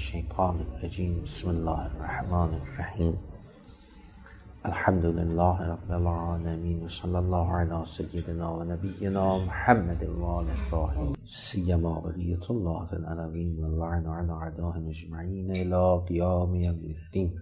الشیطان الرجیم. بسم الله الرحمن الرحیم. الحمد لله رب العالمین و صلی الله علی سیدنا و نبینا محمد و آله الطاهرین سیما بقیة الله فی الارضین و اللعن علی اعدائهم اجمعین الی قیام یوم الدین.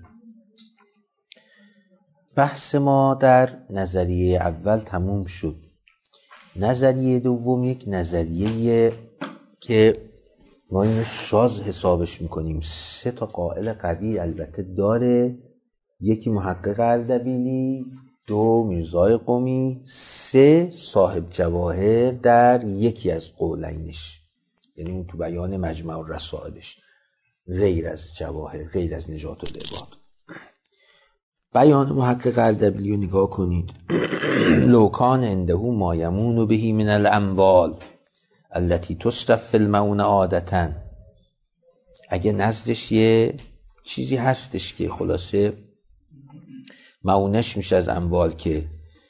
بحث ما در نظریه اول تموم شد. نظریه دوم یک نظریه که ما اینو شاذ حسابش میکنیم. 3 قائل قوی البته داره، یکی محقق اردبیلی، 2 میرزای قمی، 3 صاحب جواهر در یکی از قولینش، یعنی اون تو بیان مجمع الرسائلش، غیر از جواهر، غیر از نجات العباد. بیان محقق اردبیلی رو نگاه کنید. لو کان عنده ما یمون به من الاموال التي تصرف في المعونه عادتا، اگه نزدش یه چیزی هستش که خلاصه معونش میشه از اموال که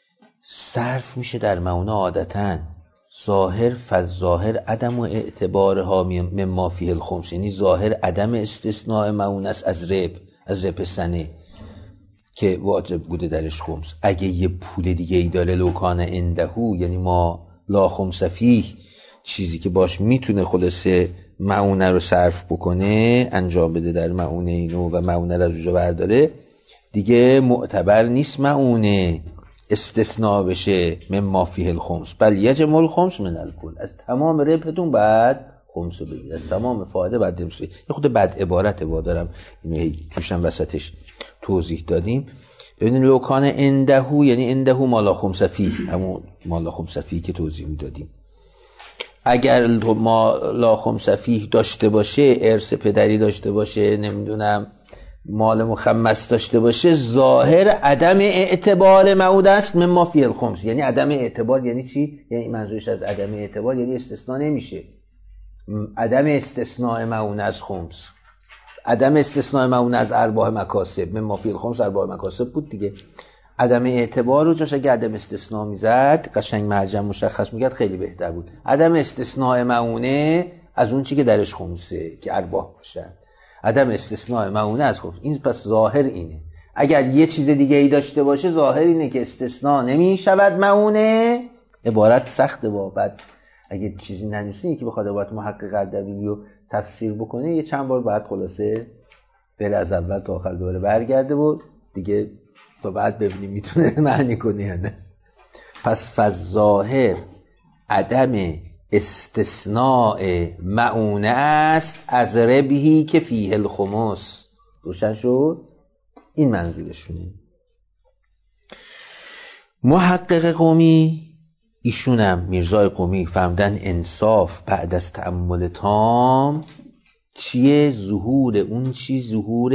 صرف میشه در معونه عادتا، ظاهر فالظاهر عدم و اعتبارها مما فیه الخمس، یعنی ظاهر عدم استثناء معونه است از رب سنه که واجب بوده درش خمس. اگه یه پول دیگه ای داره لوکان اندهو، یعنی ما لا خمس فیه، چیزی که باش میتونه خلاصه معونه رو صرف بکنه، انجام بده در معونه اینو و معونه رو از اونجا برداره، دیگه معتبر نیست معونه استثناء بشه مما فیه الخمس، بل یجب الخمس من الکل. از تمام ربحتون بعد خمس رو بگیر، از تمام فایده بعد خمس. یه خود بد عبارت دارم اینو توشم وسطش توضیح دادیم. ببینید لوکان اندهو یعنی اندهو مالا خمس فیه، همون مالا خمس فیه که توضیح میدادیم. اگر مالا خمس فیه داشته باشه، ارث پدری داشته باشه، نمیدونم مال مخمس داشته باشه، ظاهر عدم اعتبار معونه است مما فیه الخمس. یعنی عدم اعتبار یعنی چی؟ یعنی منظورش از عدم اعتبار یعنی استثناء نمیشه. عدم استثناء معونه از خمس، عدم استثناء معونه از ارباح مکاسب، مما فیه الخمس ارباح مکاسب بود دیگه. عدم اعتبار رو جاش اگه عدم استثناء میزد، قشنگ مرجع مشخص میکرد، خیلی بهتر بود. عدم استثناء معونه از اون چی که درش خمسه که ارباح باشن، عدم استثناء معونه از خمس. این پس ظاهر اینه. اگر یه چیز دیگه ای داشته باشه، ظاهر اینه که استثناء نمیشود معونه. عبارت سخته با بعد اگه چیزی ننویسین که بخواد عبارت محقق اردبیلی رو تفسیر بکنه، یه چند بار بعد خلاصه بره از اول تا آخر دوباره برگرده بود دیگه، تا بعد ببینیم میتونه معنی کنه یا نه. پس فالظاهر عدم استثناء معونه است از ربحی که فیه الخمس. روشن شد؟ این منظورشونه. محقق قمی، ایشونم میرزای قمی، فهمدن انصاف بعد از تأمل تام چیه؟ ظهور اون چی؟ ظهور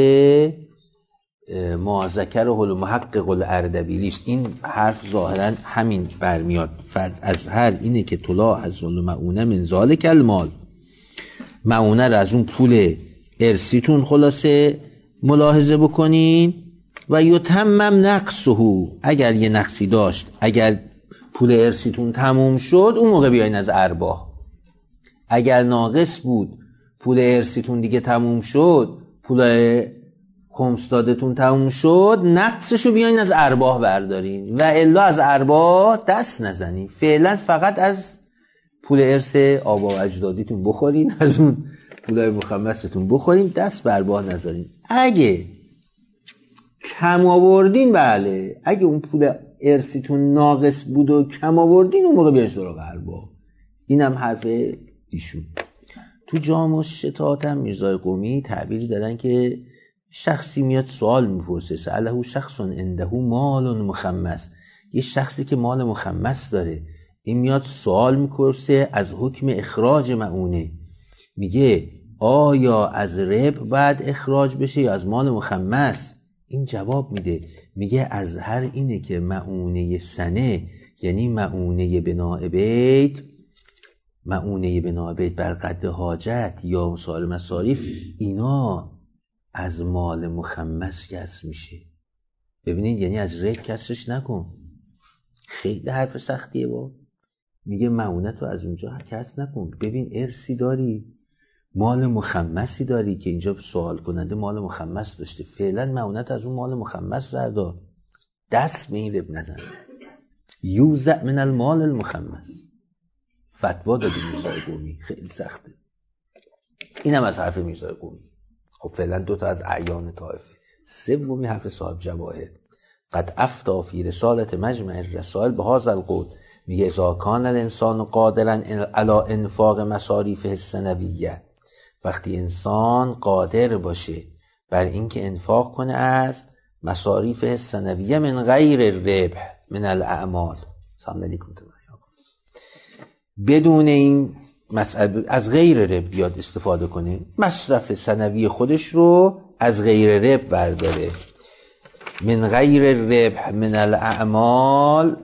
ما ذکره المحقق الاردبیلی است. این حرف ظاهرا همین برمیاد. از هر اینه که طلع از المعونه من ذالک المال، معونه رو از اون پول ارثیتون خلاصه ملاحظه بکنین. و یتمم نقصه، اگر یه نقصی داشت، اگر پول ارثیتون تموم شد، اون موقع بیاین از ارباح. اگر ناقص بود، پول ارثیتون دیگه تموم شد، پول خمس دادتون تموم شد، نقصشو بیاین از ارباح بردارین و الا از ارباح دست نزنین. فعلا فقط از پول ارث آبا و اجدادیتون بخورین، از اون پولای مخمستون بخورین، دست به ارباح نزنین. اگه کم آوردین، بله، اگه اون پول ارثیتون ناقص بود و کم آوردین، اون موقع بیاین سراغ ارباح. اینم حرف ایشون. تو جامع الشتات هم میرزای قمی تعبیری دادن که شخصی میاد سوال میپرسه، سأله شخص عنده مال مخمس، یه شخصی که مال مخمس داره، این میاد سوال میپرسه از حکم اخراج معونه. میگه آیا از رب باید اخراج بشه یا از مال مخمس؟ این جواب میده، میگه از هر اینه که معونه سنه، یعنی معونه بناء بیت، معونه بناء بیت بر قد حاجت یا مسائل مصارف، اینا از مال مخمس کسر میشه. ببینید، یعنی از رب کسرش نکن. خیلی حرف سختیه با. میگه معونت رو از اونجا کسر نکن. ببین ارثی داری، مال مخمسی داری که اینجا سوال کننده مال مخمس داشته، فعلا معونت از اون مال مخمس بردار، دست به این رب نزن. یوزع من المال المخمس، فتوا دادی میرزای قومی، خیلی سخته. این هم از حرف میرزای قومی. خب فعلا 2 تا از اعیان طائفه. سومی حرف صاحب جواهر، قد افتا فی رسالت مجمع الرسائل به هذا القول، میگه اذا کان الانسان قادرا علی انفاق مصاریفه السنویه، وقتی انسان قادر باشه بر اینکه انفاق کنه از مصاریف السنویه من غیر الربح من الاعمال، سلام علیکم، بدون این مسئله از غیر ربح بیاد استفاده کنه، مصرف سنوی خودش رو از غیر ربح برداره. من غیر الربح من الاعمال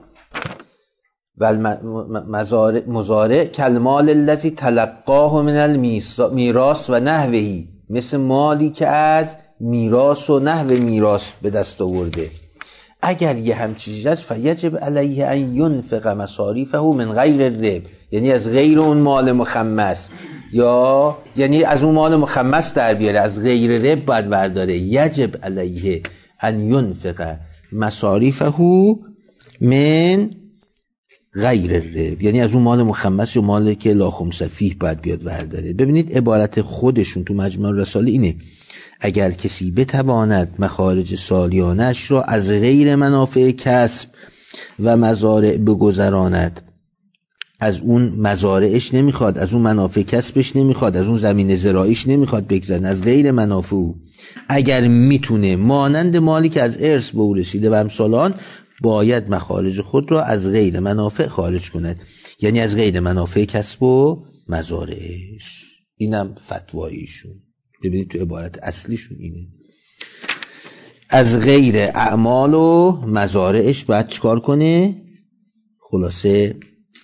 و مزارع کالمال الذی تلقاه من المیراث و نحوه، مثل مالی که از میراث و نحو میراث به دست آورده. اگر یه همچین چیزی است فیجب علیه ان ینفق مصاریفه من غیر الربح، یعنی از غیر اون مال مخمس، یا یعنی از اون مال مخمس در بیاره، از غیر ربح باید برداره. یجب علیه ان ینفق مصاریفه من غیر الربح، یعنی از اون مال مخمس و مالی که لا خمس فیه باید بیاد برداره. ببینید عبارت خودشون تو مجمع الرسائل اینه: اگر کسی بتواند مخارج سالیانش را از غیر منافع کسب و مزارع بگذراند، از اون مزارعش نمیخواد، از اون منافع کسبش نمیخواد، از اون زمین زراعیش نمیخواد بگذرن، از غیر منافع او، اگر میتونه مانند مالی که از ارث به او رسیده و امثال باید مخارج خود را از غیر منافع خارج کند، یعنی از غیر منافع کسب و مزارعش. اینم فتواییشون. ببینید تو عبارت اصلیشون اینه: از غیر اعمال و مزارعش باید چیکار کنه؟ خلاصه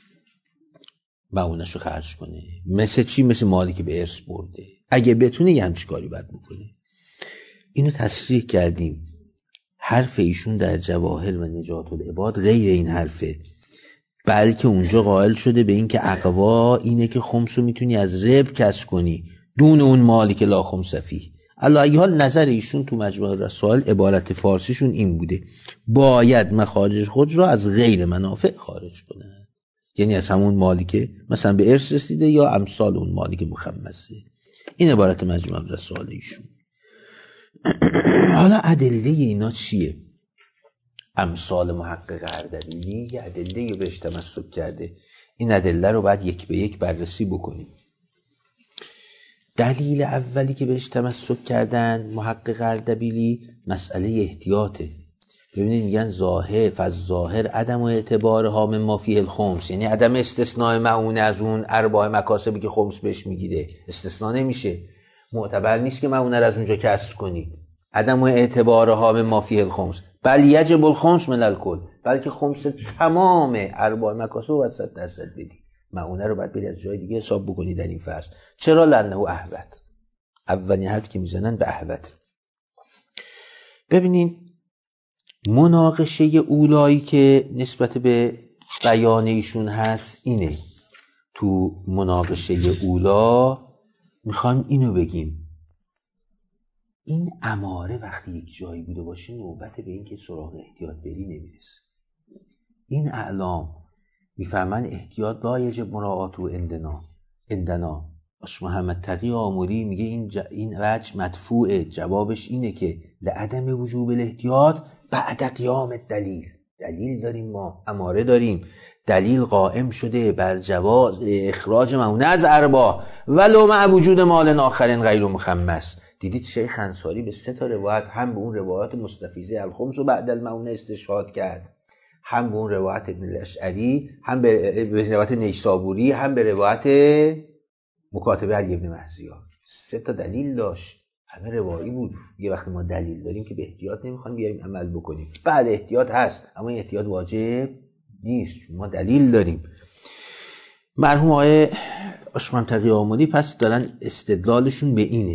معونش رو خرج کنه. مثل چی؟ مثل مالی که به ارث برده. اگه بتونه یه همچی کاری باید بکنه. اینو تصریح کردیم. حرف ایشون در جواهر و نجات العباد غیر این حرفه، بلکه اونجا قائل شده به این که اقوا اینه که خمسو میتونی از ربح کسب کنی دون اون مالی که لا خمس فیه. علی ای حال نظر ایشون تو مجمع الرسائل عبارت فارسیشون این بوده: باید مخارج خود را از غیر منافع خارج کنه، یعنی از همون مالی که مثلا به ارث رسیده یا امثال اون مالی که مخمسه. این عبارت مجمع الرسائل ایشون. حالا ادله اینا چیه؟ امثال محقق اردبیلی یه ادله رو بهش تمسک کرده. این ادله رو باید یک به یک بررسی بکنیم. دلیل اولی که بهش تمسک کردن محقق اردبیلی مسئله احتیاطه. ببینید میگن ظاهر فالظاهر عدم اعتبارها من ما فیه الخمس، یعنی عدم استثناء معونه از اون ارباح مکاسبی که خمس بهش میگیره، استثناء نمیشه، معتبر نیست که معونه رو از اونجا کسر کنی. عدم اعتبارها من ما فیه الخمس بل یجب الخمس من الکل، بلکه خمس تمام ارباح مکاسب رو 100% بدی. معونه رو باید بری از جای دیگه حساب بکنی در این فرض. چرا؟ لانه احوط. اولین حرف که میزنن به احوط. ببینین مناقشه اولایی که نسبت به بیان ایشون هست اینه. تو مناقشه اولا میخوایم اینو بگیم: این اماره وقتی یک جایی بوده باشه نوبت به این که سراغ احتیاط بری نمیرسه. این اعلام میفهمن احتیاط لا یجب مراعاته عندنا. محمد تقی آملی میگه این وجه مدفوعه. جوابش اینه که لعدم وجوب الاحتیاط بعد قیام الدلیل. دلیل داریم، ما اماره داریم، دلیل قائم شده بر جواز اخراج معونه از ارباح ولو مع وجود مال آخرین غیر مخمس. دیدید شیخ انصاری به 3 تا روایت، هم به اون روایات مستفیضه الخمس و بعد المعونه استشهاد کرد، هم به اون روایت ابن الاشعری، هم به روایت نیسابوری، هم به روایت مکاتبه علی ابن مهزیار. 3 تا دلیل داشت، همه روایی بود. یه وقتی ما دلیل داریم که به احتیاط نمیخوایم بیاریم عمل بکنیم. بعد احتیاط هست اما احتیاط واجب نیست چون ما دلیل داریم. مرحوم آقای اشمم تقی آملی پس دارن استدلالشون به اینه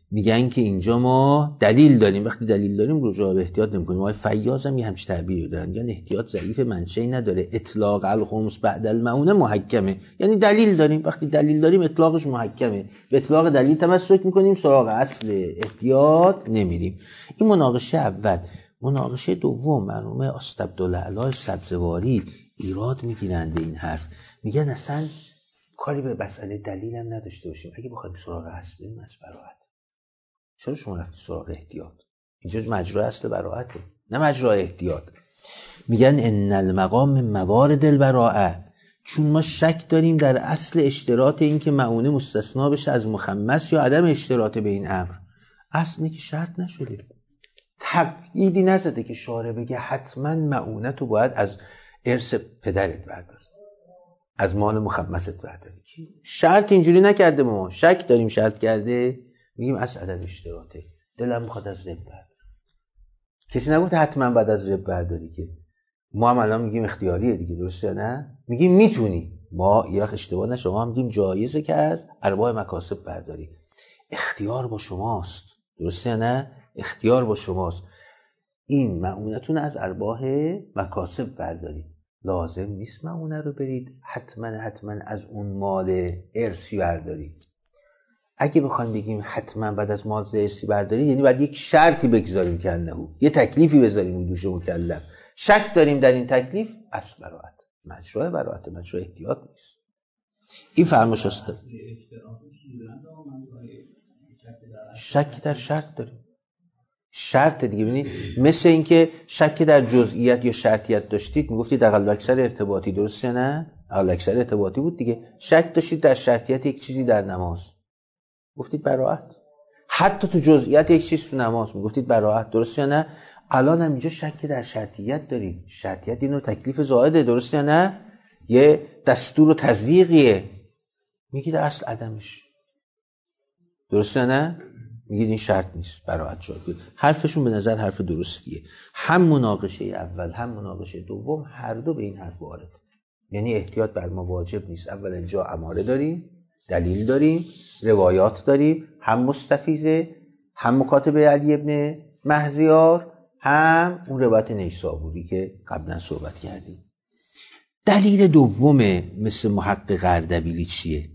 میگن که اینجا ما دلیل داریم. وقتی دلیل داریم رجوع به احتیاط نمی‌کنیم. آقای فیاض هم یه همچین تعبیری دارن، میگن احتیاط ضعیف، منشأ نداره. اطلاق الخمس بعد المعونه محکمه، یعنی دلیل داریم. وقتی دلیل داریم اطلاقش محکمه، به اطلاق دلیل تمسک می‌کنیم، سراغ اصل احتیاط نمیریم. این مناقشه اول. مناقشه دوم، مرحوم استعبدالعلی سبزواری ایراد میگیرن به این حرف، میگن اصلا کاری به مسئله دلیل هم نداشته باشیم، اگه بخوایم سراغ اصل بریم از براءت. چرا شما رفتی سراغ احتیاط؟ اینجا مجرا اصل براءته، نه مجرا احتیاط. میگن ان المقام موارد البراءه، چون ما شک داریم در اصل اشتراط این که معونه مستثنا بشه از مخمس یا عدم اشتراط به این امر. اصلی که شرط نشده، تقییدی نزده که شارع بگه حتما معونه تو باید از ارث پدرت برداری، از مال مخمست برداری. شرط اینجوری نکرده، ما شک داریم شرط کرده، میگیم اصل عدم اشتراطه، دلم میخواد از رب برداری. کسی نگفته حتما بعد از رب برداری، که ما هم الان میگیم اختیاریه دیگه، درسته یا نه؟ میگیم میتونی. ما یه وقت اشتباه نشه، ما هم میگیم جایزه که از ارباح مکاسب برداری. اختیار با شماست، درسته یا نه؟ اختیار با شماست. این معونتون از ارباح مکاسب برداری، لازم نیست معونه رو برید حتما از اون مال ارثی بردارید. اگه بخوایم بگیم حتما بعد از مال ارثی برداری، یعنی باید یک شرطی بگذاریم که انه، یه تکلیفی بذاریم دوش مکلف. شک داریم در این تکلیف، اصل براءت، مجرا براءت، مجرا احتیاط نیست. این فرمایش است. شک در شرط داریم، شرط دیگه. ببینید مثل این که شک در جزئیات یا شرطیت داشتید، میگفتید اقل اکثر ارتباطی، درسته نه؟ اقل اکثر ارتباطی بود دیگه. شک داشتید در شرطیت یک چیزی در نماز، گفتید براءت. حتی تو جزئیات یک چیز تو نماز میگفتید براءت، درسته یا نه؟ الان هم اینجا شک در شرطیت دارید. شرطیت اینو تکلیف زائده، درسته یا نه؟ یه دستور و تضییقیه، میگید اصل عدمش، درسته یا نه؟ میگید این شرط نیست، براءت شد. حرفشون به نظر حرف درستیه. هم مناقشه اول هم مناقشه دوم هر دو به این حرف وارد. یعنی احتیاط بر ما واجب نیست. اول اینجا اماره داریم، دلیل داریم، روایات داریم، هم مستفیضه، هم مکاتبه علی ابن مهزیار، هم اون روایت نیسابوری که قبلا صحبت کردیم. دلیل دومه مثل محقق اردبیلی چیه؟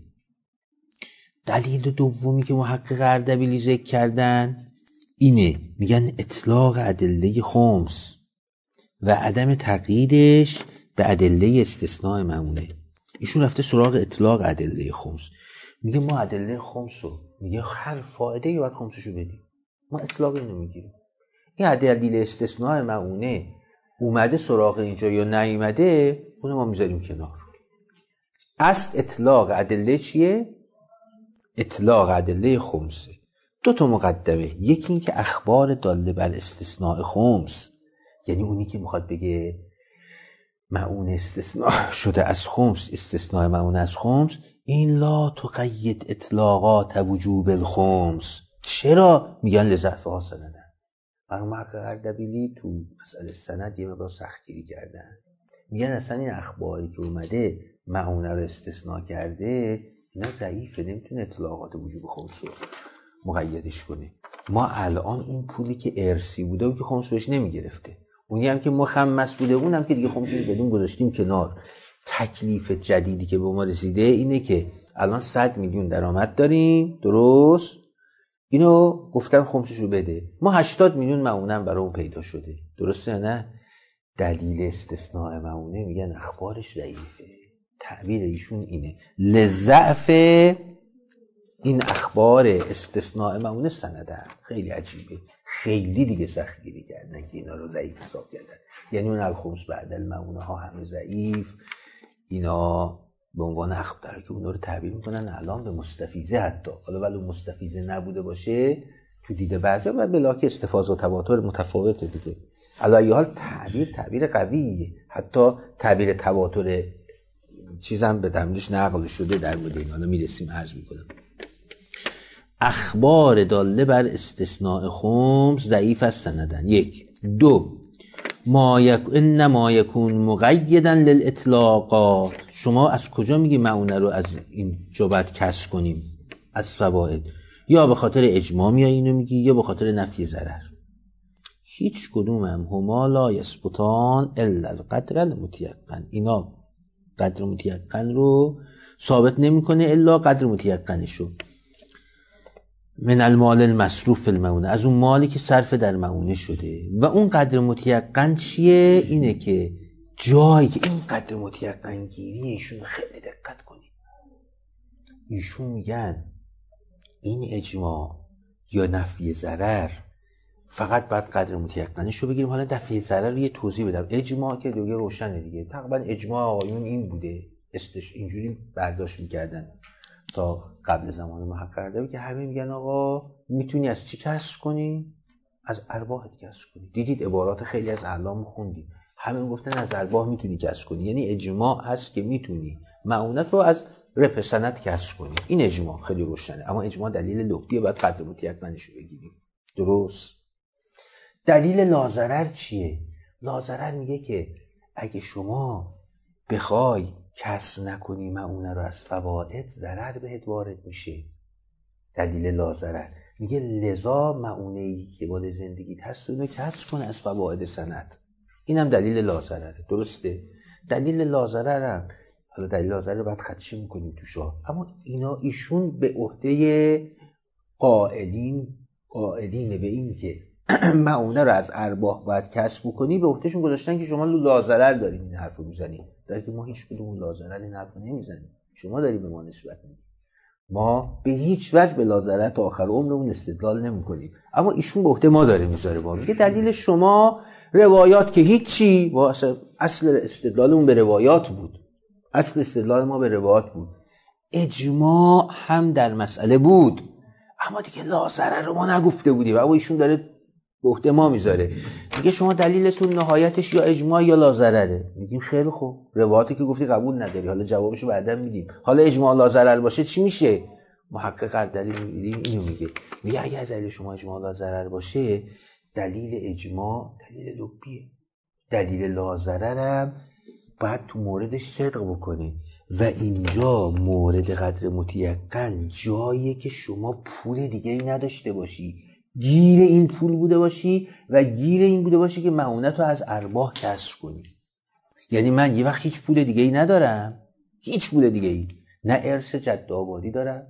دلیل دومی که محقق اردبیلی ذکر کردن اینه، میگن اطلاق ادله خمس و عدم تقییدش به ادله استثناء معونه. ایشون رفته سراغ اطلاق ادله خمس، میگه ما ادله خمس رو، میگه هر فائده ای باید خمسشو بدیم، ما اطلاق اینو میگیریم. این ادله استثناء معونه اومده سراغ اینجا یا نیومده، اونو ما میذاریم کنار. اصل اطلاق ادله چیه؟ اطلاق ادله خمسه. دو تا مقدمه، یکی این که اخبار داله بر استثناء خمس، یعنی اونی که میخواد بگه معون استثناء شده از خمس، استثناء معون از خمس، این لا تقید اطلاقات وجوب الخمس. چرا؟ میگن لضعفها سندن. برای محقق اردبیلی تو مسئله سند یه مقدار سختگیری کردن، میگن اصلا این اخباری که اومده معونه رو استثناء کرده اینا ضعیفه، نمیتونه اطلاقات وجوب خمس رو مقیدش کنه. ما الان اون پولی که ارثی بوده و که خمس بهش نمیگرفته، اونی هم که مخمس بوده اونم که دیگه خمسش بدون گذاشتیم کنار. تکلیف جدیدی که به ما رسیده اینه که الان 100 میلیون درآمد داریم، درست؟ اینو گفتن خمسش رو بده، ما 80 میلیون معونه برای اون پیدا شده، درسته یا نه؟ دلیل استثناء معونه میگن اخبارش ضعیفه. تعبیر ایشون اینه، لضعف این اخبار استثناء معونه سندن. خیلی عجیبه، خیلی دیگه سختگیری کردن که اینا رو ضعیف حساب کردن. یعنی اون الخمس بعد المعونه ها همه ضعیف، اینا به عنوان اخبار که اونا رو تعبیر میکنن الان به مستفیضه، حتی حالا ولی مستفیضه نبوده باشه تو دیده بعضیا و بلاک استفاضه و تواتر متفاوته دیگه. علی حال تعبیر قویه، حتی تعبیر تواتر چیزم به دمدش نقل شده در مورد این، حالا میرسیم عرض میکنم. اخبار داله بر استثناء خمس ضعیف از سندن. 1. 2. انما یکون مقیدا للاطلاقات. شما از کجا میگی معونه رو از این جبت کسب کنیم؟ از فواید. یا به خاطر اجماع میای اینو میگی یا به خاطر نفی ضرر. هیچ کدوم هم هما لا یثبتان الا القدر المتیقن. اینا قدر متیقن رو ثابت نمیکنه الا قدر متیقنشو. من المال المصروف فی المعونه، از اون مالی که صرف در معونه شده. و اون قدر متیقن چیه؟ اینه که جایی که این قدر متیقن گیری ایشون خیلی دقت کنید. ایشون میگن این اجماع یا نفی ضرر فقط باید قدر متیقنش رو بگیریم. حالا نفی ضرر رو یه توضیح بدم. اجماع که دیگه روشنه دیگه، تقریبا اجماع آقایون این بوده، اینجوری برداشت میکردن تا قبل زمان محقق داره که همه میگن آقا میتونی از چی کسب کنی؟ از ارباح کسب کنی. دیدید عبارات خیلی از اعلام خوندید، همه گفتن از ارباح میتونی کسب کنی. یعنی اجماع هست که میتونی معونت رو از ربح سند کسب کنی. این اجماع خیلی روشنه. اما اجماع دلیل لغویه، باید قدر متیقنش رو بگیریم. درست؟ دلیل لاضرر چیه؟ لاضرر میگه که اگه شما بخوای کسب نکنی معونه رو از فواید، ضرر بهت وارد میشه. دلیل لاضرر میگه لذا معونه‌ای که مال زندگیت هست اونو کسب کن از فواید سند. اینم دلیل لاضرره. درسته؟ دلیل لاضررم، حالا دلیل لاضرر رو باید خدشه میکنیم توشا، اما ایشون به عهده قائلین به این که معونه رو از ارباح باید کسب کنی، به عهدهشون گذاشتن که شما لاضرر دارین این حرفو میزنید، در که ما هیچ کدوم لاضرر این حرفو نمیزنیم. شما داری به ما نسبت میدید. ما به هیچ وجه به لاضرر تا آخر عمرمون استدلال نمیکنیم، اما ایشون به عهده ما داره میذاره. با میگه دلیل شما روایات که هیچی، واسه اصل استدلالمون به روایات بود. اصل استدلال ما به روایات بود. اجماع هم در مسئله بود، اما دیگه لاضرر رو ما نگفته بودیم، اما ایشون داره به عهده ما میذاره. میگه شما دلیلتون نهایتش یا اجماع یا لاضرره. میگیم خیلی خوب، روایاتی که گفتی قبول نداری، حالا جوابشو بعدا میدیم. حالا اجماع لاضرر باشه چی میشه؟ محقق قردری میگه اینو میگه اگر دلیل شما اجماع لاضرر باشه، دلیل اجماع دلیل لغویه. دلیل لاضررم باید تو موردش صدق بکنه و اینجا مورد قدر متیقن جاییه که شما پول دیگه ای نداشته باشی، گیر این پول بوده باشی و گیر این بوده باشی که معونت رو از ارباح کسب کنی. یعنی من یه وقت هیچ پول دیگه ای ندارم، هیچ پول دیگه ای، نه ارث جد آبادی دارم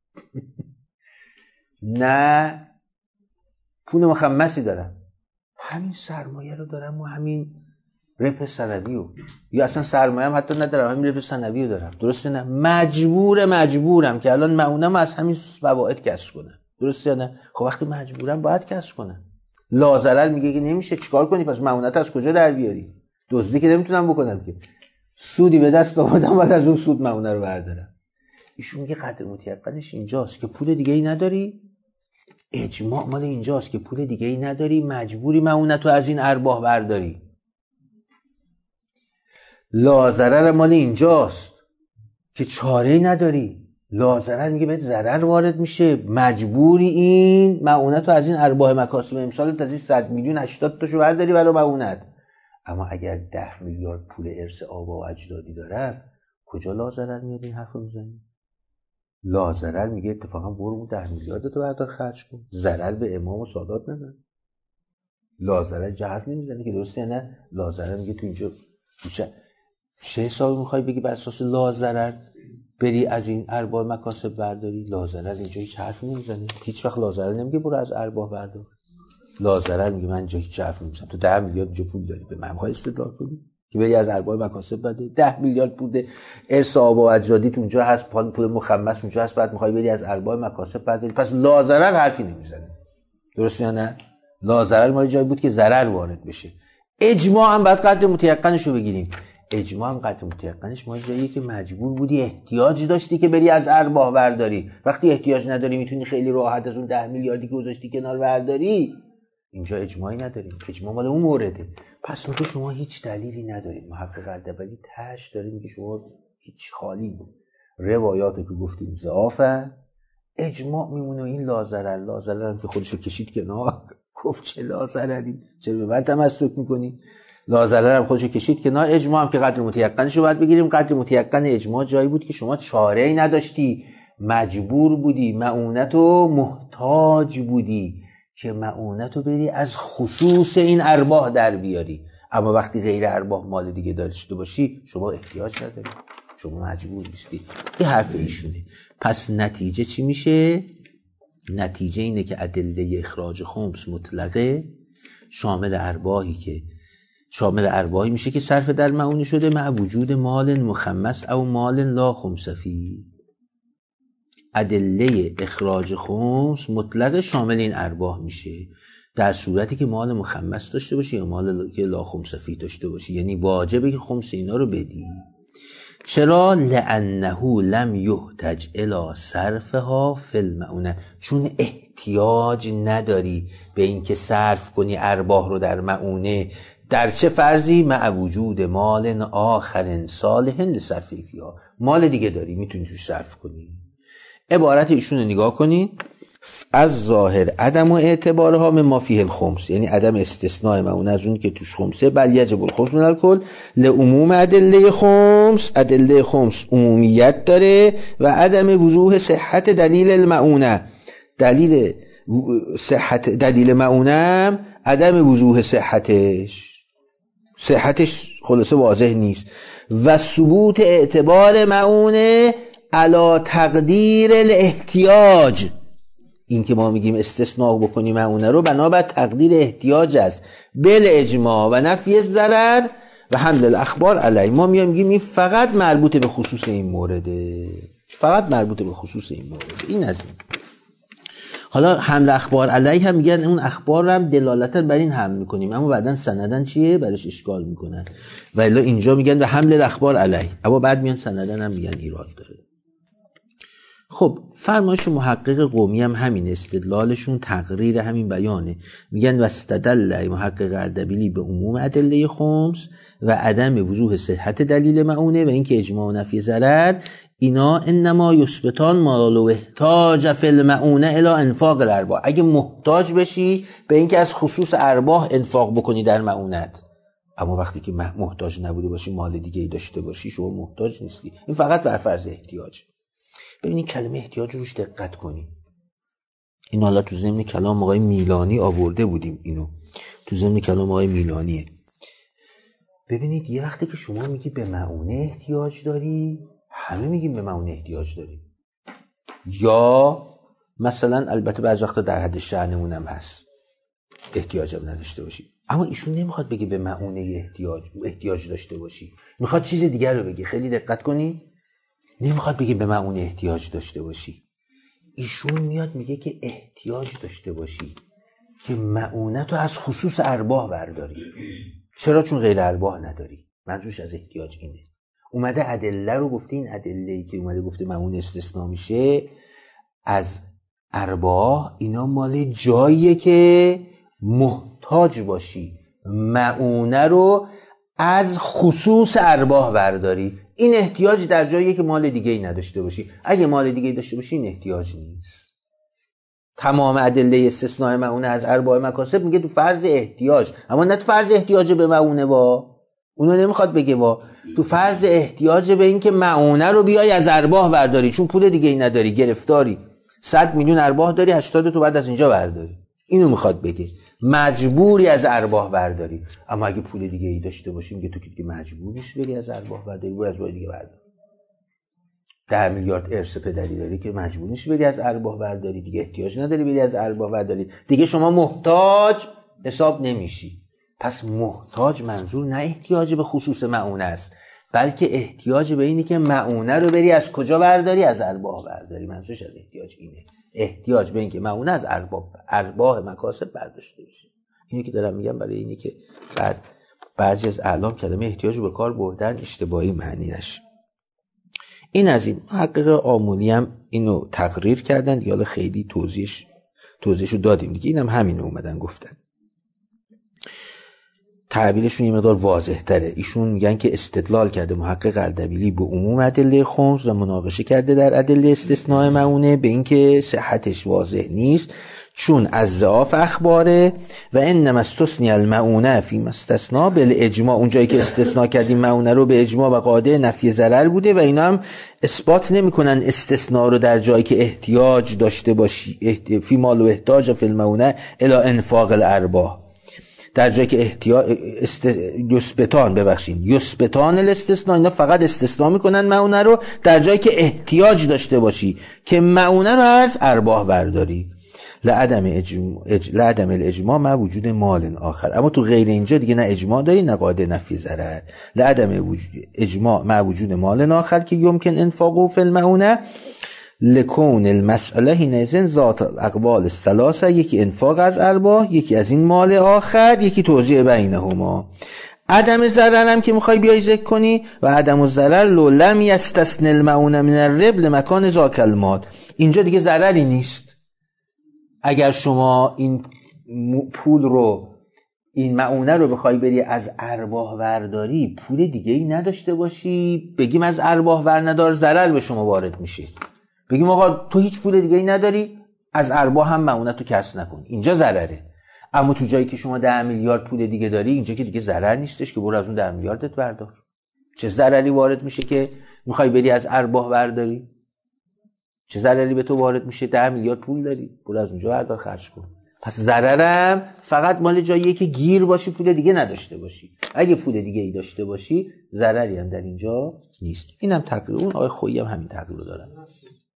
نه پول مخمسی دارم، همین سرمایه رو دارم و همین ربح سنوی رو، یا اصلا سرمایه هم حتی ندارم، همین ربح سنوی رو دارم. درسته؟ نه مجبورم که الان معونم از همین فواید کسب کنم. درسته نه؟ خب وقتی مجبورم باید کسب کنم. لاضرر میگه که نمیشه، چیکار کنی؟ پس معونت از کجا در بیاری؟ دزدی که نمیتونم بکنم که، سودی به دست آوردم بعد از اون سود معونه رو بردارم. ایشون میگه قدر متیقنش اینجاست که پول دیگه ای نداری. اجماع مال اینجاست که پول دیگه ای نداری، مجبوری معونت رو از این ارباح برداری. لاضرر مال اینجاست که چاره‌ای نداری. لاضرر میگه بهت ضرر وارد میشه، مجبوری این معونت رو از این ارباح مکاسب امسالت از این 100 میلیون 80 تاشو برداری برای معونت. اما اگر 10 میلیارد پول ارث آبا و اجدادی داره، کجا لاضرر میاد این حرفو میزنی؟ لاضرر میگه اتفاقا برو 10 میلیارد تو بردار خرج کن، ضرر به امام و سادات نزن. لاضرر جهت نمیزنه که، درسته نه؟ لاضرر میگه تو اینجا چه حسابی میخوای بگی بر اساس لاضرر بری از این ارباح مکاسب برداری؟ لاضرر از اینجا هیچ حرفی نمیزنه. هیچ وقت لاضرر نمیگه برو از ارباح بردار. لاضرر میگه من اینجا هیچ حرفی نمیزنم. تو 10 میلیارد اینجا پول داری، به من میخوای استدلال کنی که بری از ارباح مکاسب برداری؟ 10 میلیارد پول ارث آبا و اجدادیت اونجا هست، پول مخمس اونجا هست، بعد میخوای بری از ارباح مکاسب برداری. پس لاضرر حرفی نمیزنه. درسته یا نه؟ لاضرر مال جایی بود که ضرر وارد بشه. اجماع هم بعد قدر متیقنش رو بگیریم. اجماع هم قدر متیقنش ما جاییه که مجبور بودی، احتیاج داشتی که بری از ارباح برداری. وقتی احتیاج نداری میتونی خیلی راحت از اون 10 میلیاردی که گذاشتی کنار برداری. اینجا اجماعی نداریم، اجماع مال اون مورده. پس میگه شما هیچ دلیلی ندارید. محقق اردبیلی تاش داره میگه شما هیچ خالی بود. روایاتی که گفتیم ضعافه، اجماع میمونه. این لاضرر هم که خودشو کشید کنار، گفت چه لاضرری، چرا به من تمسک میکنی؟ لاضرر هم خودشو کشید کنار. اجماع هم که قدر متیقنشو باید بگیریم. قدر متیقن اجماع جایی بود که شما چاره‌ای نداشتی مجبور بودی، مؤونتو محتاج بودی که مؤونتو بری از خصوص این ارباح در بیاری. اما وقتی غیر ارباح مال دیگه داشته باشی شما احتیاج نداری، شما مجبور نیستی. این حرف ایشونه. پس نتیجه چی میشه؟ نتیجه اینه که ادله اخراج خمس مطلقه شامل ارباحی میشه که صرف در معونه شده مع وجود مال مخمس او مال لا خمس فی. ادله اخراج خمس مطلق شامل این ارباح میشه در صورتی که مال مخمس داشته باشی یا مال که لا خمس فی داشته باشی، یعنی واجبه که خمس اینا رو بدی. چرا؟ لانه لم یحتج الی صرفها فی المعونه، چون احتیاج نداری به اینکه صرف کنی ارباح رو در معونه. در چه فرضی؟ مع وجود مال آخر صالح لصرف فیها، مال دیگه داری میتونی توش صرف کنی. عبارت ایشون رو نگاه کنید. از ظاهر عدم و اعتبارها مما فیه الخمس، یعنی عدم استثناء معونه از اون که توش خمسه، بل یجب الخمس من الکل لعموم ادله خمس. ادله خمس عمومیت داره و عدم وضوح صحت دلیل المعونه، دلیل صحت دلیل معونه عدم وضوح صحتش خلاصه واضح نیست. و ثبوت اعتبار معونه علی تقدیر الاحتیاج، این که ما میگیم استثناء بکنیم معونه رو بنابر تقدیر احتیاج است. بل اجماع و نفی ضرر و حمل الاخبار علی. ما میگیم این فقط مربوط به خصوص این مورده، فقط مربوط به خصوص این مورده. این از این. حالا حمل اخبار علی هم میگن اون اخبار رو هم دلالتا بر این حمل میکنیم، اما بعدن سندن چیه برش اشکال میکنن. و الا اینجا میگن به حمل الاخبار علی، اما بعد میان سندن هم میگن ایراد داره. خب فرمایش محقق قومی هم همین، استدلالشون تقریر همین بیانه. میگن واستدل محقق اردبیلی به عموم ادله خمس و عدم وضوح صحت دلیل معونه و اینکه اجماع و نفی ضرر اینا انما یثبتان ما لو احتاج فی المعونه الی انفاق الارباح. اگه محتاج بشی به اینکه از خصوص ارباح انفاق بکنی در معونت، اما وقتی که محتاج نبوده باشی مال دیگه ای داشته باشی شما محتاج نیستی. این فقط بر فرض احتیاج. ببینید کلمه احتیاج روش دقت کنید. این حالا تو ضمن کلام آقای میلانی آورده بودیم، اینو تو ضمن کلام آقای میلانیه. ببینید یه وقتی که شما میگی به معونه احتیاج داری، همه میگیم به معونه احتیاج داری، یا مثلا البته بعضی وقتا در حد شأنمون هم هست احتیاجم نداشته باشی، اما ایشون نمیخواد بگه به معونه احتیاج داشته باشی، میخواد چیز دیگر رو بگه. خیلی دقت کنی، نمیخواد بگه به معونه احتیاج داشته باشی. ایشون میاد میگه که احتیاج داشته باشی که معونت رو از خصوص ارباح برداری. چرا؟ چون غیر ارباح نداری. منظورش از احتیاج اینه. اومده ادله رو گفته، این ادله‌ای که اومده گفته معونه استثناء میشه از ارباح، اینا مال جاییه که محتاج باشی معونه رو از خصوص ارباح برداری. این احتیاج در جاییه که مال دیگه ای نداشته باشی. اگه مال دیگه ای داشته باشی این احتیاج نیست. تمام ادله استثناء معونه از ارباح مکاسب میگه تو فرض احتیاج، اما نه تو فرض احتیاج به معونه. اونو نمیخواد بگه. تو فرض احتیاج به این که معونه رو بیای از ارباح برداری، چون پول دیگه ای نداری، گرفتاری 100 میلیون ارباح داری، 80 تو بعد از اینجا برداری. اینو میخواد بگه، مجبوری از ارباح برداری. اما اگه پول دیگه ای داشته باشیم که تو که مجبور نیستی بری از ارباح برداری، برو از جای دیگه بردار. 10 میلیارد ارث پدری داری که مجبور نیستی بری از ارباح برداری، دیگه احتیاج نداری بری از ارباح برداری، دیگه شما محتاج حساب نمیشی. پس محتاج منظور نه احتیاج به خصوص معونه است، بلکه احتیاج به اینی که معونه رو بری از کجا برداری؟ از ارباح برداری. منظورش از احتیاج اینه، احتیاج به این که معونه از ارباح مکاسب برداشته بشه. اینی که دارم میگم برای اینی که بعضی از اعلام کلمه احتیاج رو به کار بردن اشتباهی معنی نشه. این از این. محقق آمولی هم اینو تقریر کردن دیگه، حالا خیلی توضیحشو دادیم دیگه. اینم همینو اومدن گفتن، تعبیرشون یه مقدار واضح تره. ایشون میگن که استدلال کرده محقق اردبیلی به عموم ادله خمس و مناقشه کرده در ادله استثناء معونه به اینکه صحتش واضح نیست، چون از ضعاف اخباره و انما استثنی المعونه فی مستثنا بالاجماع، اون جایی که استثناء کردیم معونه رو به اجماع و قاعده نفی ضرر بوده و اینا هم اثبات نمیکنن استثناء رو در جایی که احتیاج داشته باشی، فی مال و احتاج فی المعونه الی انفاق الارباح، در جایی که یثبتان الاستثناء، اینا فقط استثناء میکنن معونه رو در جایی که احتیاج داشته باشی که معونه رو از ارباح برداری. لعدم الاجماع مع وجود مال آخر، اما تو غیر اینجا دیگه نه اجماع داری نه قاعده نفی ضرر. لعدم اجماع مع وجود مال آخر که یمکن انفاقه فی المعونه لکون المسئله حینئذ ذات الاقوال الثلاثه، یکی انفاق از ارباح، یکی از این مال آخر، یکی توزیع بینهما. عدم ضرر هم که میخوای بیای ذکر کنی و عدم الضرر لو لم یستثن المعونه من الرب لمکان ذاک المال، اینجا دیگه ضرری نیست. اگر شما این پول رو، این معونه رو بخوای بری از ارباح ورداری، پول دیگه ای نداشته باشی، بگیم از ارباح ورندار، ضرر به شما وارد میشه. بگیم آقا تو هیچ پول دیگه ای نداری، از ارباح هم معونه تو کسب نکن، اینجا ضرره. اما تو جایی که شما 10 میلیارد پول دیگه داری، اینجا که دیگه ضرر نیستش که برو از اون 10 میلیاردت بردار. چه ضرری وارد میشه که میخوای بری از ارباح ورداری؟ چه ضرری به تو وارد میشه؟ 10 میلیارد پول داری، برو از اونجا بردار خرج کن. پس ضررم فقط مال جاییه که گیر باشی، پول دیگه نداشته باشی. اگه پول دیگه ای داشته باشی ضرری هم در اینجا نیست. اینم تقریر اون آقای خویی هم همین تقریر رو دارن. اگر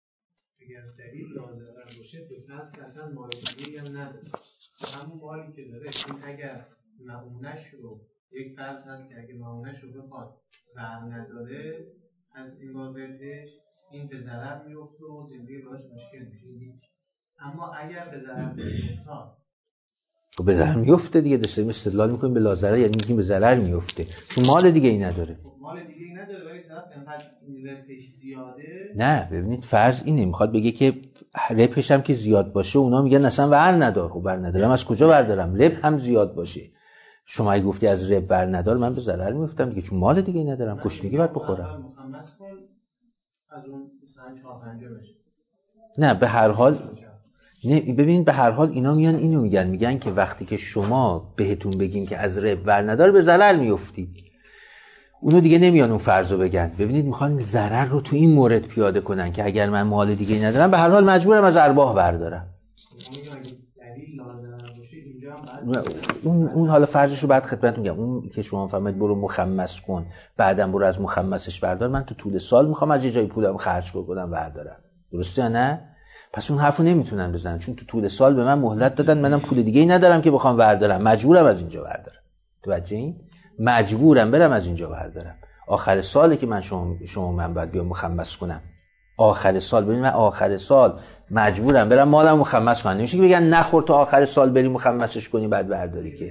دلیل لازم باشه به فرض که اصلا مال دیگه هم نداره، همون مالی که داره، این اگر معونش رو یک فرض هست که اگه معونش رو بخواد ور نداره از این بابتش، این به ضرر میفته و زندگی باش مشکل میشه. اما اگر به ضرر میفته، به ضرر میفته دیگه، داشتیم استدلال میکنیم به لازره، یعنی میگیم به ضرر میفته چون مال دیگه ای نداره. مال دیگه ای نداره ولی انقدر ربحش زیاده. نه ببینید فرض اینه، میخواد بگه که ربحش هم که زیاد باشه اونا میگن اصلا ور ندار. خب ور ندارم از کجا بردارم؟ ربح هم زیاد باشه. شما اگه گفتی از ربح ور ندار، من به ضرر میفتم دیگه، چون مال دیگه ای ندارم، گشنگی باید بخورم. از اون مثلا 4-5 بشه. نه به هر حال، نه ببینید به هر حال اینا میان اینو میگن که وقتی که شما بهتون بگیم که از ربح ور ندار به ضرر میفتی، اونو دیگه نمیان اون فرضو بگن. ببینید میخوان ضرر رو تو این مورد پیاده کنن که اگر من مال دیگه ندارم به هر حال مجبورم از ارباح بردارم. اون حالا فرضش رو بعد خدمتتون میگم. اون که شما فهمید برو مخمس کن بعدم برو از مخمسش بردار، من تو طول سال میخوام از یه جای پولم خرج بکنم بردارم، درسته یا نه؟ پس اون حرفو نمیتونن بزنن چون تو طول سال به من مهلت دادن، منم پول دیگه ای ندارم که بخوام بردارم، مجبورم از اینجا بردارم. توجهین؟ مجبورم برم از اینجا بردارم. آخر سالی که شما من باید بیام مخمس کنم، آخر سال. ببین من آخر سال مجبورم برم مالم مخمس کنم. نمیشه که بگن نخور تا آخر سال بری مخمسش کنی بعد برداری که.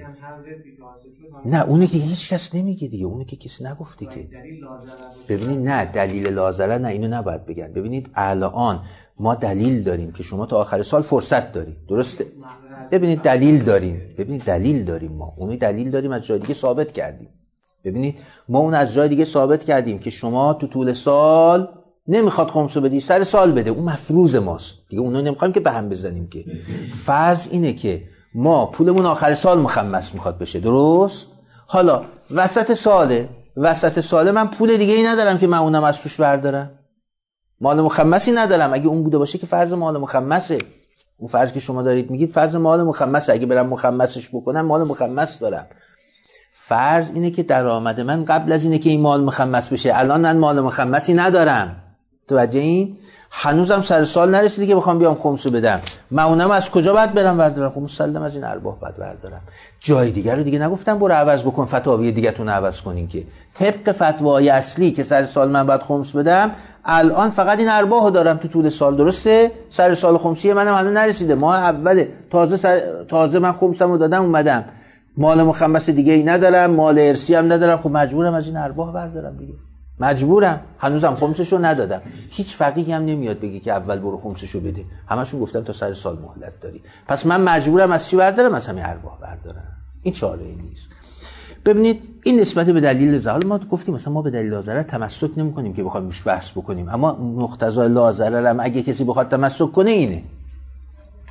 نه اونی که هیچ کس نمیگه دیگه، اونی که کسی نگفته که. ببینید نه دلیل لازمه، نه اینو نباید بگن. ببینید الان ما دلیل داریم که شما تا آخر سال فرصت داری، درسته؟ ببینید دلیل داریم ما. اونی دلیل داریم از جای دیگه ثابت کردیم. ببینید ما اون از جای دیگه ثابت کردیم که شما تو طول سال نمیخواد خمسو بدی، سر سال بده، اون مفروض ماست دیگه. اونو نمیخوایم که به هم بزنیم که. فرض اینه که ما پولمون آخر سال مخمس میخواد بشه، درست؟ حالا وسط ساله من پول دیگه ای ندارم که من اونم از توش بردارم، مال مخمسی ندارم. اگه اون بوده باشه که فرض مال مخمسه، اون فرض که شما دارید میگید فرض مال مخمسه، اگه برم مخمسش بکنم مال مخمس دارم. فرض اینه که درآمد من قبل از اینه که این مال مخمس بشه، الان من مال مخمسی ندارم. توجه این؟ هنوزم سر سال نرسیده که بخوام بیام خمسو بدم، من اونم از کجا باید برم بردارم؟ خب مسلم از این ارباح باید بردارم. جای دیگر رو دیگه نگفتم برو عوض بکن، فتاوی دیگه تون عوض کنین که طبق فتوای اصلی که سر سال من باید خمس بدم، الان فقط این ارباحو دارم تو طول سال، درسته؟ سر سال خمسی منم هنوز نرسیده، ماه اوله تازه من خمسمو دادم اومدم، مال مخمس دیگه ای ندارم، مال ارثی هم ندارم، خب مجبورم از این ارباح بردارم دیگه. مجبورم، هنوزم خمسشو ندادم. هیچ فقیهی هم نمیاد بگه که اول برو خمسشو بده، همشون گفتن تا سر سال مهلت داری. پس من مجبورم از چی بردارم؟ از همین ارباح بردارم. این چاره‌ای نیست. ببینید این نسبت به دلیل ضرر، ما گفتیم مثلا ما به دلیل ضرر تمسک نمی‌کنیم که بخوایم روش بحث بکنیم، اما مقتضای لا ضرر هم اگه کسی بخواد تمسک کنه اینه.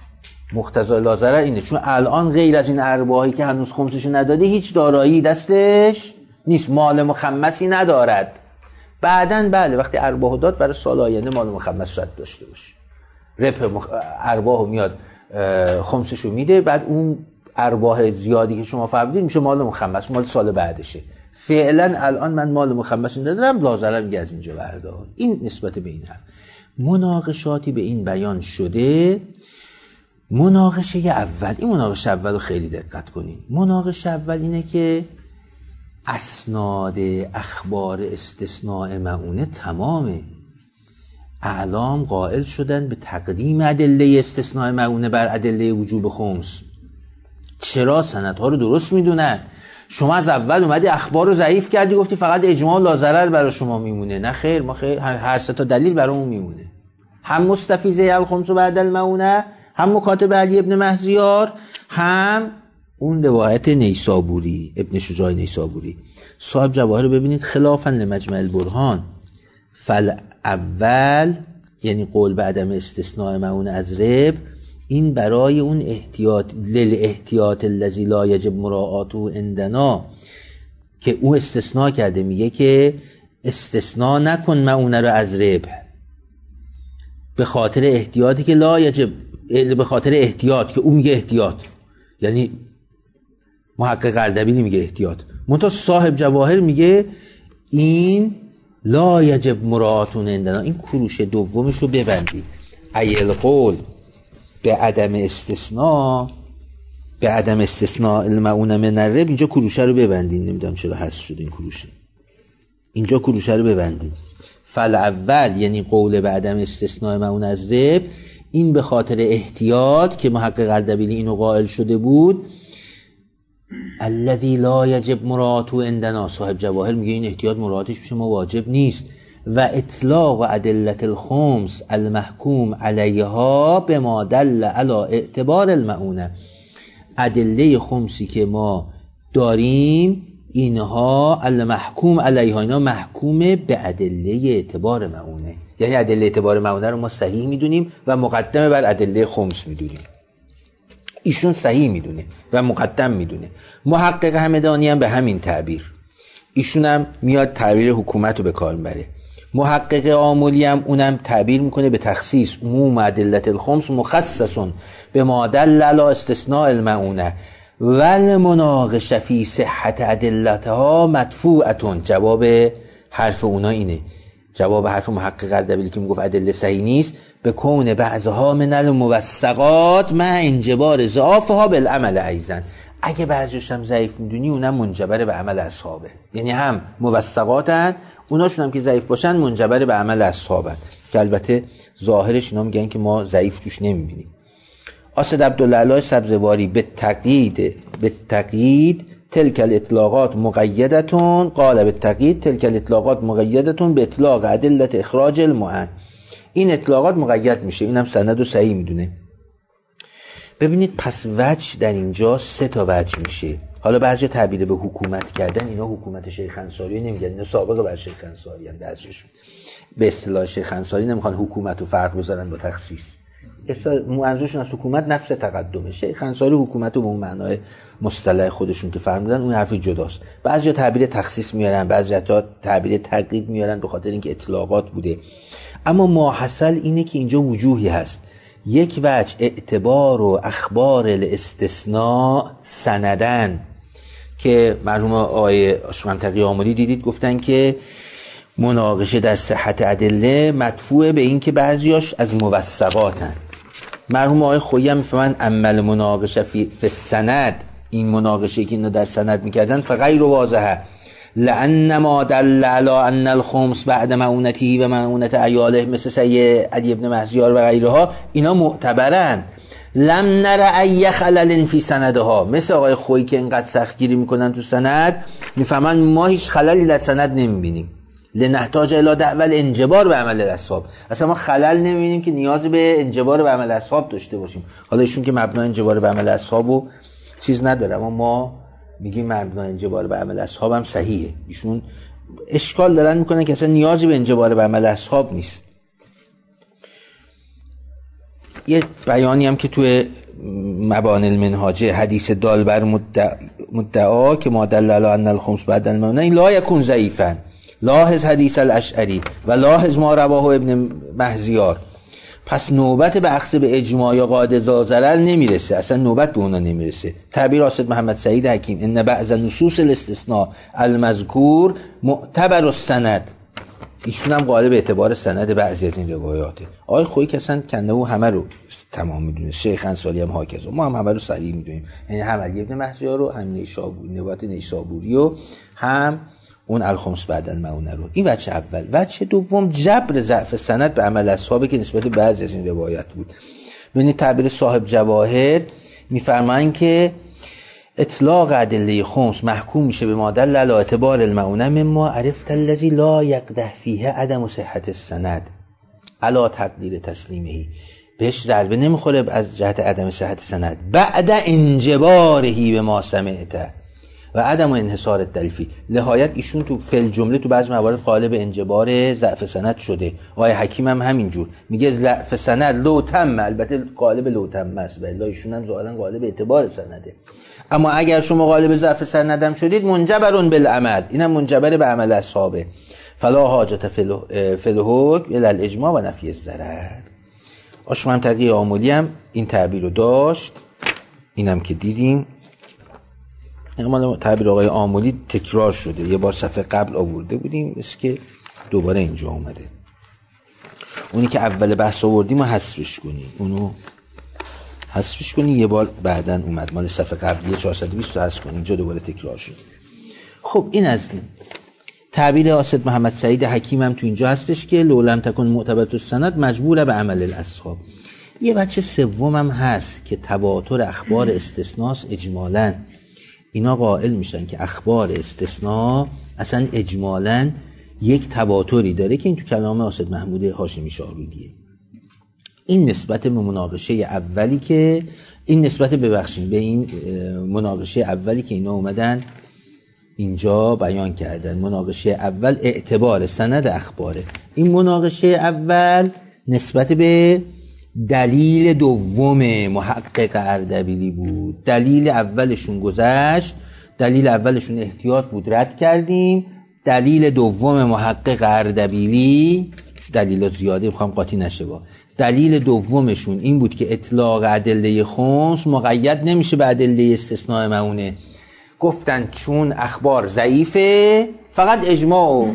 مقتضای لاضرر اینه، چون الان غیر از این ارباحی که هنوز خمسشو نداده هیچ دارایی دستش نیست، مال مخمسی ندارد. بعدن بله وقتی ارباحو داد برای سال آینده مال مخمس شاید داشته باشه، ارباحو میاد خمسشو میده، بعد اون ارباح زیادی که شما فهمیدید میشه مال مخمس، مال سال بعدشه. فعلا الان من مال مخمس ندارم، لاضرر میگه از اینجا بردار. این نسبت به این حرف. مناقشاتی به این بیان شده. مناقشه اول، این مناقشه اول رو خیلی دقت کنید. مناقشه اول اینه که اسناد اخبار استثناء مؤونه تمامه. اعلام قائل شدن به تقدیم ادله استثناء مؤونه بر ادله وجوب خمس. چرا؟ سندها رو درست میدونن. شما از اول اومدی اخبار رو ضعیف کردی، گفتی فقط اجماع لاضرر برای شما میمونه. نه خیر، ما خیر هر سه تا دلیل برامون میمونه. هم مستفیضه الخمس بعد المؤونه، هم مکاتب علی ابن مهزیار، هم اون روایت نیسابوری، ابن شجاع نیسابوری. صاحب جواهر رو ببینید، خلافاً لمجمع البرهان فالاول یعنی قول به عدم استثناء مؤونه از رب، این برای اون احتیاط للاحتیاط الذی لا یجب مراعاته عندنا که او استثناء کرده، میگه که استثناء نکن مؤونه رو از رب به خاطر احتیاطی که لا یجب، به خاطر احتیاط که او میگه احتیاط، یعنی محقق اردبیلی میگه احتیاط، منتها صاحب جواهر میگه این لا یجب مراعاتون عندنا. این کروش دومش رو ببندید. ایل قول به عدم استثناء، به عدم استثناء المؤونه من الرب، اینجا کروشه رو ببندید. نمیدونم چرا حذف شد این کروشه، اینجا کروشه رو ببندید. فالاول یعنی قول به عدم استثناء مؤونه از رب، این به خاطر احتیاط که محقق اردبیلی اینو قائل شده بود، الذی لا یجب مراعاته عندنا. صاحب جواهر میگه این احتیاط مراعاتش پیش ما واجب نیست. و اطلاق ادله الخمس المحکوم علیها بما دل علی اعتبار المؤونه. ادله خمسی که ما داریم اینها المحکوم علیها، اینا محکومه به ادله اعتبار مؤونه، یعنی ادله اعتبار مؤونه رو ما صحیح میدونیم و مقدمه بر ادله خمس میدونیم. ایشون صحیح میدونه و مقدم میدونه. محقق همدانی هم به همین تعبیر، ایشون هم میاد تعبیر حکومت رو به کار میبره. محقق آملی هم اونم تعبیر میکنه به تخصیص عموم ادله الخمس مخصص به ما دل علی استثناء المؤونه والمناقشه فی صحت ادلتها مدفوعه. جواب حرف اونا اینه، جواب حرف محقق اردبیلی که میگفت ادله صحیح نیست، به کون بعضها من الموثقات مع انجبار ضعفها بالعمل ایضا. اگه بعضیش هم ضعیف میدونی اونم منجبر به عمل اصحابه، یعنی هم موثقاتن، اوناشون هم که ضعیف باشن منجبر به عمل اصحابن، که البته ظاهرش اینا میگن که ما ضعیف توش نمیبینیم. اسد عبدالله سبزواری به تقیید تلک الاطلاقات مقیدتون، قال به تقیید تلک الاطلاقات مقیدتون به اطلاق ادله اخراج المعن. این اطلاقات مقید میشه، اینم سند و صحیح میدونه. ببینید پس وجه در اینجا سه تا وجه میشه. حالا بعضی تعبیر به حکومت کردن، اینا حکومت شیخ انصاری نمیگن، اینا سابقه بر شیخ انصاری ان، بعضیشون به اصطلاح شیخ انصاری نمیخوان حکومت رو فرق بذارن با تخصیص. منظورشون از حکومت نفس تقدمه. شیخ انصاری حکومت رو به اون معنای مصطلح خودشون که فرمودن اون حرف جداست. بعضی تعبیر تخصیص میارن، بعضی تعبیر تقیید میارن به خاطر اینکه اطلاقات بوده. اما ماحصل اینه که اینجا وجوهی هست. یک وجه اعتبار و اخبار الاستثناء سندن که مرحوم آقای منطقی آملی دیدید گفتن که مناقشه در صحت ادله مدفوعه به این که بعضیاش از موثقاتن. مرحوم آقای خویی هم میفهمن عمل مناقشه فی السند، این مناقشه که اینا در سند میکردن فغیر واضحه، لأن ما دل علی ان الخمس بعد مؤونته و مؤونت عیاله مثل سید علی ابن مهزیار و غیرها اینا معتبرن. لم نر ای خلل فی سندها، مثل آقای خویی که اینقدر سختگیری میکنن تو سند، میفهمن ما هیچ خللی در سند نمیبینیم. لنحتاج الی دعوی انجبار به عمل اصحاب، اصلا ما خلل نمیبینیم که نیاز به انجبار به عمل اصحاب داشته باشیم. حالا ایشون که مبنا انجبار به عمل اصحابو چیز نداره، اما ما میگیم مبنا انجبار به عمل اصحاب هم صحیحه. ایشون اشکال دارن میکنن که اصلا نیازی به انجبار به عمل اصحاب نیست. یه بیانی هم که توی مبانی المنهاجه حدیث دال بر مدعا که ما دل علی ان الخمس بعد المونه لا یکون ضعیفا، لاحظ حدیث الاشعری و لاحظ ما رواه ابن مهزیار. پس نوبت به اخذ به اجماع یا قاعده ذاضرر نمیرسه، اصلا نوبت به اونا نمیرسه. تعبیر حافظ محمد سعید حکیم ان بعض نصوص الاستثناء المذکور معتبر السند، ایشون هم قائل به اعتبار سند بعضی از این روایاته. آقای خویی که اصلا کنده و همه رو تمام میدونه، شیخ انصاری هم هاکذا، ما هم همه رو صریح میدونیم، یعنی هم علی ابن مهزیار رو، هم نیشابوری، روایت نیشابوری و هم اون الخمس بعد المعونه رو. این وجه اول. وجه دوم جبر ضعف سند به عمل اصحابه که نسبت به بعضی از این روایت بود. ببینید تعبیر صاحب جواهر میفرمایند که اطلاق ادله خمس محکوم میشه به ما دل علی اعتبار المعونه مما عرفت الذی لا یقدح فیه عدم صحت السند علی تقدیر تسلیمه، بهش ضربه نمیخوره از جهت عدم صحت سند بعد انجبارهی به ما سمعته و عدم انحصار الدلیفی. نهایت ایشون تو فل جمله تو بعضی موارد قائل به انجبار ضعف سند شده. آقای حکیم هم همینجور میگه ضعف سند لو تم، البته قائل به لو تم است، ولی ایشون هم ظاهرا قائل به اعتبار سنده. اما اگر شما قائل به ضعف سند هم شدید منجبرون بالعمل، اینم منجبر به عمل اصحابه. فلا حاجت فی الحکم الی الاجماع و نفی الضرر. آشم تقی آمولی هم این تعبیر رو داشت، اینم که دیدیم. اما تعبیر آقای آمولی تکرار شده، یه بار صفحه قبل آورده بودیم، مثل که دوباره اینجا اومده. اونی که اول بحث آوردیم رو حذفش کنیم، اونو حذفش کنیم، یه بار بعدن اومد مال صفحه قبلی 420 رو حذف کنیم، اینجا دوباره تکرار شد. خب این از این تعبیر حافظ محمد سعید حکیم هم تو اینجا هستش که لو لم تکن معتبرة السند مجبوره به عمل الاصحاب. یه بچه سوم هم هست که تواتر اخبار استثناس اجمالاً، اینا قائل میشن که اخبار استثناء اصلا اجمالاً یک تواتری داره که این تو کلام حافظ محمود هاشمی شاهرودیه. این نسبت به مناقشه اولی که این نسبت ببخشید به این مناقشه اولی که اینا اومدن اینجا بیان کردن. مناقشه اول اعتبار سند اخباره. این مناقشه اول نسبت به دلیل دوم محقق اردبیلی بود. دلیل اولشون گذشت، دلیل اولشون احتیاط بود، رد کردیم. دلیل دوم محقق اردبیلی، دلیل زیاده میخوام قاطی نشه با دلیل دومشون این بود که اطلاق ادله خمس مقید نمیشه به ادله استثناء معونه. گفتن چون اخبار ضعیفه فقط اجماع و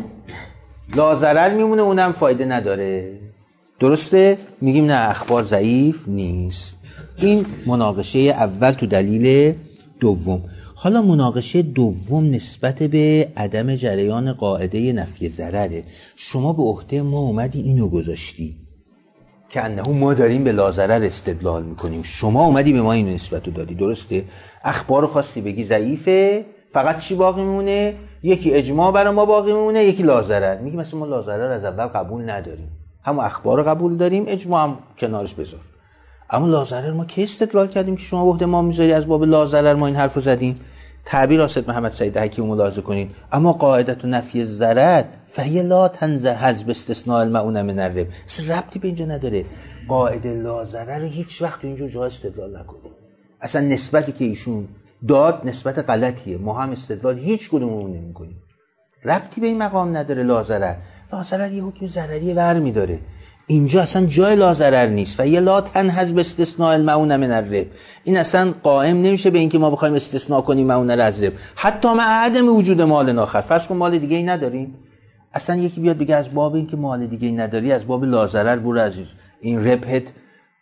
لا ضرر میمونه، اونم فایده نداره. درسته؟ میگیم نه، اخبار ضعیف نیست. این مناقشه اول تو دلیل دوم. حالا مناقشه دوم نسبت به عدم جریان قاعده نفی ضرره. شما به عهده ما اومدی اینو گذاشتی که انه ما داریم به لا ضرر استدلال میکنیم، شما اومدی به ما اینو نسبت رو دادی. درسته؟ اخبار خواستی بگی ضعیفه، فقط چی باقی میمونه؟ یکی اجماع برای ما باقی میمونه، یکی لا ضرر. میگیم مثلا ما لا ضرر از اول قبول نداریم، هم اخبار رو قبول داریم، اجماع هم کنارش بذار. اما لا ضرر ما کی استدلال کردیم که شما به عهده ما میذاری از باب لا ضرر ما این حرفو زدیم؟ تعبیر حافظ محمد سعید حکیم ملاحظه کنین. اما قاعده نفی ضرر فهی لا تنزه حذف استثناء المعونه من الرب، اصلا ربطی به اینجا نداره. قاعده لا ضرر رو هیچ وقت اینجور جا استدلال نکنید. اصلا نسبتی که ایشون داد نسبت غلطیه، ما هم استدلال هیچ کدوممون نمی‌کنیم. ربطی به این مقام نداره. لا ضرر یه حکم ضرری برمی داره. اینجا اصلا جای لا ضرر نیست. و یه لا تنحذ به استثناء المعونه من الرب، این اصلا قائم نمیشه به اینکه ما بخوایم استثناء کنیم معونه را از رب، حتی مع عدم وجود مال آخر. فرض کن مال دیگه ای نداریم، اصلا یکی بیاد بگه از باب اینکه مال دیگه ای نداری از باب لا ضرر برو از این ربحت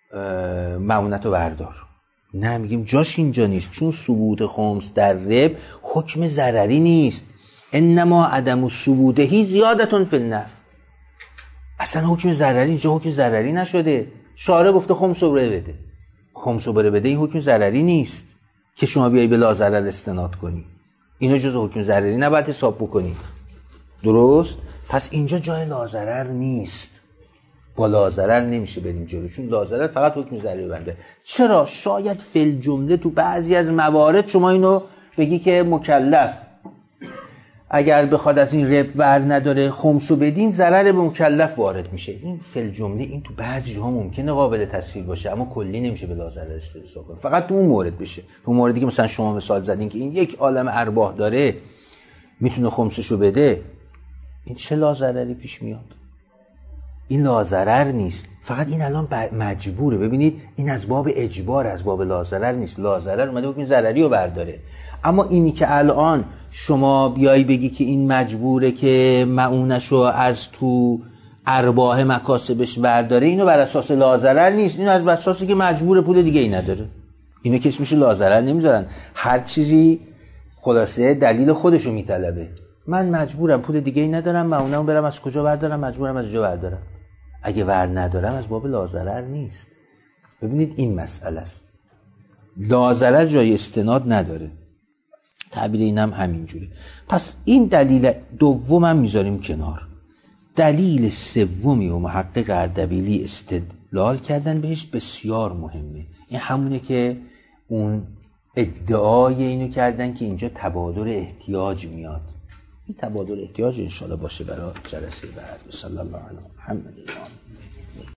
معونتو بردار. نه، میگیم جاش اینجا نیست، چون ثبوت خمس در رب حکم ضرری نیست. انما عدم ثبوتهی زیادتون فی النفع، اصلا حکم ضرری اینجا حکم ضرری نشده. شارع گفته خمس رو بده، خمس رو بده، این حکم ضرری نیست که شما بیایی به لا ضرر استناد کنی. اینو جز حکم ضرری نباید حساب بکنی. درست؟ پس اینجا جای لا ضرر نیست، با لا ضرر نمیشه بریم جلو، چون لا ضرر فقط حکم ضرری بنده. چرا؟ شاید فی جمله تو بعضی از موارد شما اینو بگی که مکلف اگر بخواد از این رب ور نداره خمسو بدین ضرر به مکلف وارد میشه. این فل جمله این تو بعضی جاها ممکنه قابل تصویر باشه اما کلی نمیشه بلا ضرر استدلال کنه، فقط تو اون مورد بشه. تو موردی که مثلا شما مثال زدین که این یک عالم ارباح داره میتونه خمسشو بده، این چه لا ضرری پیش میاد؟ این لا ضرر نیست، فقط این الان مجبوره. ببینید این از باب اجبار، از باب لا ضرر نیست. لا ضرر اومده بود این ضرری رو برداره. اما اینی که الان شما بیایی بگی که این مجبوره که معونشو از تو ارباح مکاسبش برداره، اینو بر اساس لا ضرر نیست، اینو از بر اساسی که مجبور پول دیگه ای نداره. اینو که اسمش لا ضرر نمیذارن. هر چیزی خلاصه دلیل خودشو میطلبه. من مجبورم پول دیگه ای ندارم، معونمو برم از کجا بردارم؟ مجبورم از اونجا بردارم. اگه ور ندارم از باب لا ضرر نیست. ببینید این مسئله است. لا ضرر جای استناد نداره. تعبیر اینم همینجوره. پس این دلیل دومم میذاریم کنار. دلیل سومی و محقق اردبیلی استدلال کردن بهش بسیار مهمه. این همونه که اون ادعای اینو کردن که اینجا تبادل احتیاج میاد. این تبادل احتیاج انشاءالله باشه برای جلسه بعد. صلی الله علیه محمد.